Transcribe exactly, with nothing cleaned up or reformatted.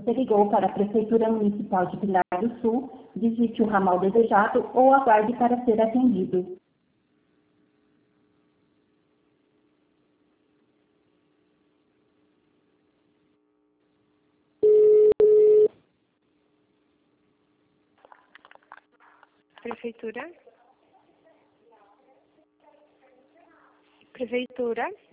Você ligou para a Prefeitura Municipal de Pilar do Sul, digite o ramal desejado ou aguarde para ser atendido. Prefeitura. Prefeitura.